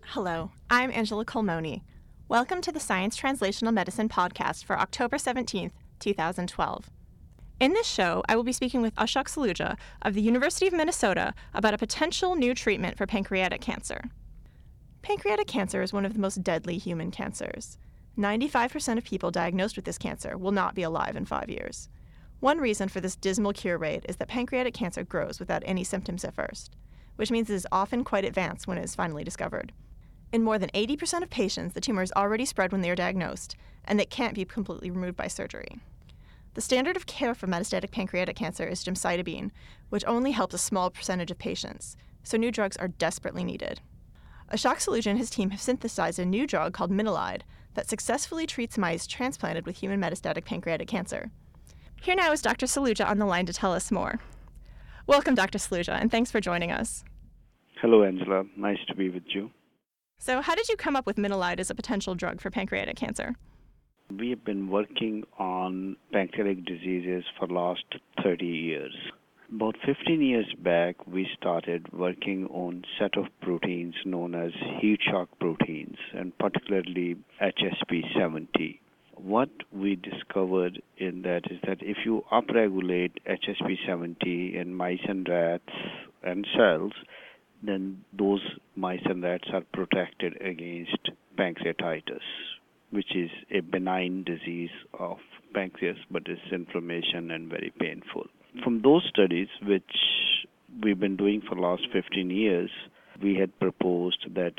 Hello, I'm Angela Colmoni. Welcome to the Science Translational Medicine podcast for October 17th, 2012. In this show, I will be speaking with Ashok Saluja of the University of Minnesota about a potential new treatment for pancreatic cancer. Pancreatic cancer is one of the most deadly human cancers. 95% of people diagnosed with this cancer will not be alive in 5 years. One reason for this dismal cure rate is that pancreatic cancer grows without any symptoms at first, which means it is often quite advanced when it is finally discovered. In more than 80% of patients, the tumor is already spread when they are diagnosed, and it can't be completely removed by surgery. The standard of care for metastatic pancreatic cancer is gemcitabine, which only helps a small percentage of patients, so new drugs are desperately needed. Ashok Saluja and his team have synthesized a new drug called Minilide that successfully treats mice transplanted with human metastatic pancreatic cancer. Here now is Dr. Saluja on the line to tell us more. Welcome, Dr. Saluja, and thanks for joining us. Hello, Angela. Nice to be with you. So how did you come up with Minilide as a potential drug for pancreatic cancer? We have been working on pancreatic diseases for the last 30 years. About 15 years back, we started working on a set of proteins known as heat shock proteins, and particularly HSP70. What we discovered in that is that if you upregulate HSP70 in mice and rats and cells, then those mice and rats are protected against pancreatitis, which is a benign disease of pancreas, but it's inflammation and very painful. From those studies, which we've been doing for the last 15 years, we had proposed that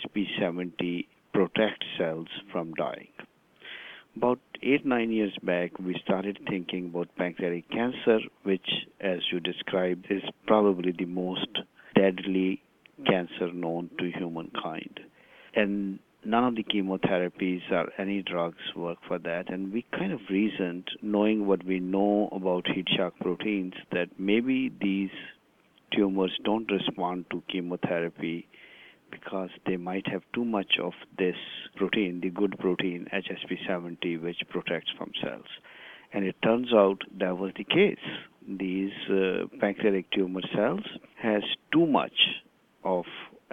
HSP70 protects cells from dying. About 8-9 years back, we started thinking about pancreatic cancer, which, as you described, is probably the most deadly cancer known to humankind. And none of the chemotherapies or any drugs work for that. And we kind of reasoned, knowing what we know about heat shock proteins, that maybe these tumors don't respond to chemotherapy because they might have too much of this protein, the good protein HSP70, which protects from cells. And it turns out that was the case. These pancreatic tumor cells has too much of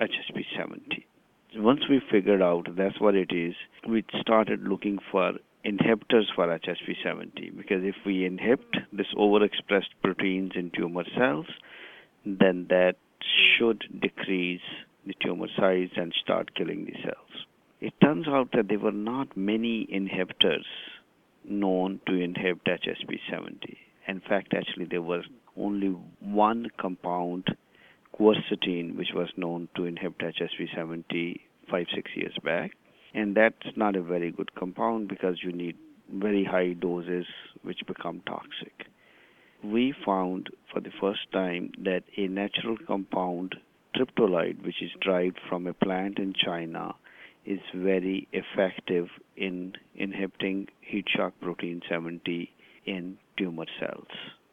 HSP70. Once we figured out that's what it is, we started looking for inhibitors for HSP70, because if we inhibit this overexpressed proteins in tumor cells, then that should decrease the tumor size and start killing the cells. It turns out that there were not many inhibitors known to inhibit HSP70. In fact, actually, there was only one compound, quercetin, which was known to inhibit HSP70 5-6 years back. And that's not a very good compound because you need very high doses which become toxic. We found for the first time that a natural compound, triptolide, which is derived from a plant in China, is very effective in inhibiting heat shock protein 70 in tumor cells.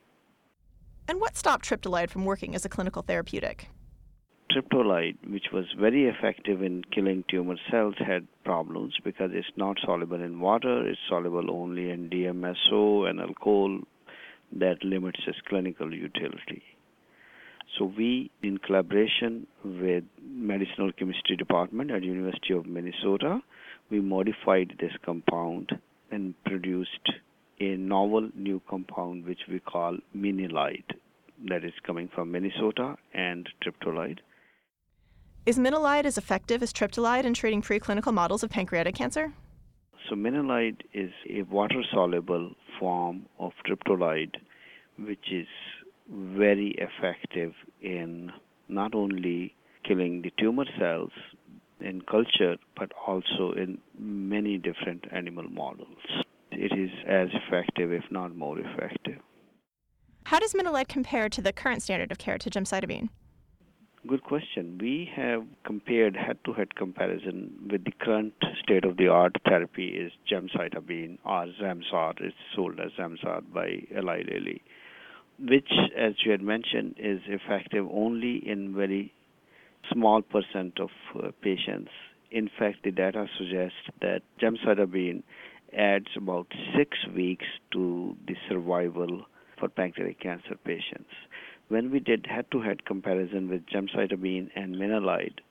And what stopped triptolide from working as a clinical therapeutic? Triptolide, which was very effective in killing tumor cells, had problems because it's not soluble in water. It's soluble only in DMSO and alcohol. That limits its clinical utility. So we, in collaboration with Medicinal Chemistry Department at University of Minnesota, we modified this compound and produced a novel new compound which we call Minilide, that is coming from Minnesota, and triptolide. Is Minilide as effective as triptolide in treating preclinical models of pancreatic cancer? So Minilide is a water-soluble form of triptolide, which is very effective in not only killing the tumor cells in culture, but also in many different animal models. It is as effective, if not more effective. How does Minilide compare to the current standard of care, to gemcitabine? Good question. We have compared head-to-head comparison with the current state-of-the-art therapy is gemcitabine, or Zemzar. It's sold as Zemzar by Eli Lilly, which, as you had mentioned, is effective only in very small percent of patients. In fact, the data suggests that gemcitabine adds about 6 weeks to the survival for pancreatic cancer patients. When we did head-to-head comparison with gemcitabine and Minilide,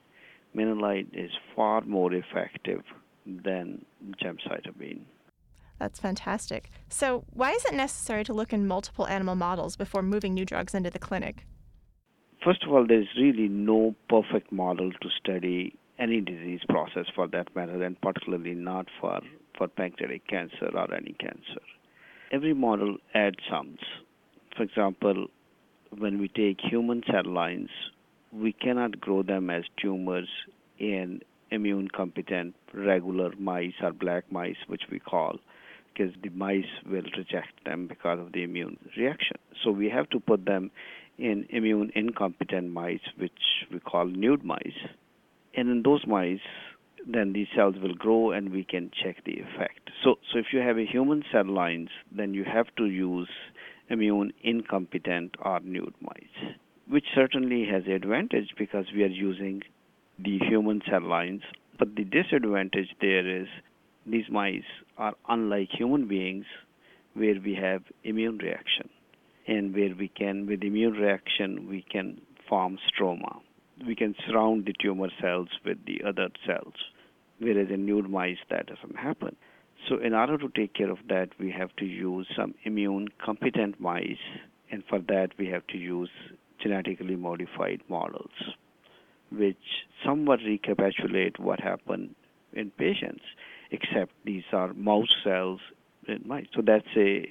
Minolide is far more effective than gemcitabine. That's fantastic. So, why is it necessary to look in multiple animal models before moving new drugs into the clinic? First of all, there's really no perfect model to study any disease process for that matter, and particularly not for pancreatic cancer or any cancer. Every model adds sums. For example, when we take human cell lines, we cannot grow them as tumors in immune competent regular mice or black mice, which we call, because the mice will reject them because of the immune reaction. So we have to put them in immune incompetent mice, which we call nude mice. And in those mice, then these cells will grow and we can check the effect. So if you have a human cell lines, then you have to use immune incompetent or nude mice, which certainly has an advantage because we are using the human cell lines. But the disadvantage there is these mice are unlike human beings where we have immune reaction, and where we can, with immune reaction, we can form stroma. We can surround the tumor cells with the other cells, whereas in nude mice that doesn't happen. So in order to take care of that, we have to use some immune competent mice, and for that we have to use genetically modified models, which somewhat recapitulate what happened in patients, except these are mouse cells in mice. So that's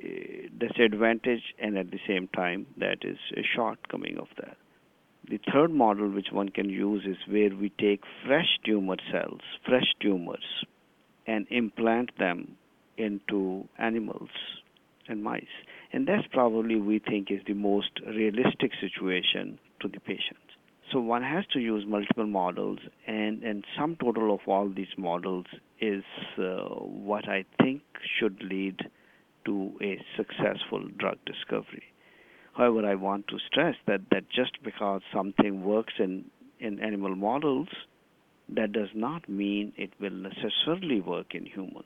an advantage, and at the same time that is a shortcoming of that. The third model which one can use is where we take fresh tumor cells, fresh tumors, and implant them into animals and mice. And that's probably, we think, is the most realistic situation to the patient. So one has to use multiple models, and sum total of all these models is what I think should lead to a successful drug discovery. However, I want to stress that just because something works in animal models, that does not mean it will necessarily work in humans.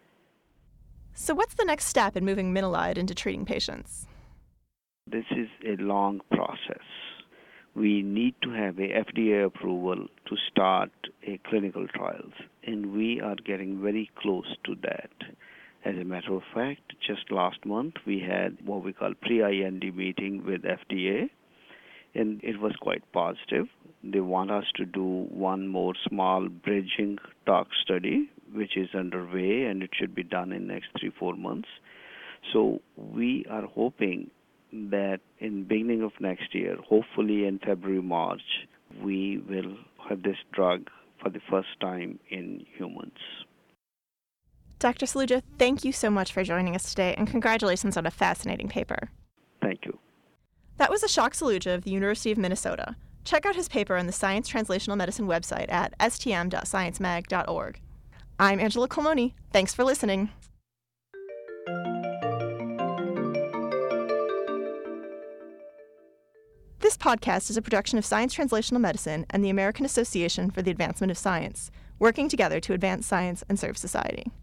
So, what's the next step in moving Minolide into treating patients? This is a long process. We need to have a FDA approval to start a clinical trials, and we are getting very close to that. As a matter of fact, just last month we had what we call pre-IND meeting with FDA, and it was quite positive. They want us to do one more small bridging tox study, which is underway, and it should be done in the next 3-4 months. So we are hoping that in beginning of next year, hopefully in February, March, we will have this drug for the first time in humans. Dr. Saluja, thank you so much for joining us today, and congratulations on a fascinating paper. Thank you. That was Ashok Saluja of the University of Minnesota. Check out his paper on the Science Translational Medicine website at stm.sciencemag.org. I'm Angela Colmoni. Thanks for listening. This podcast is a production of Science Translational Medicine and the American Association for the Advancement of Science, working together to advance science and serve society.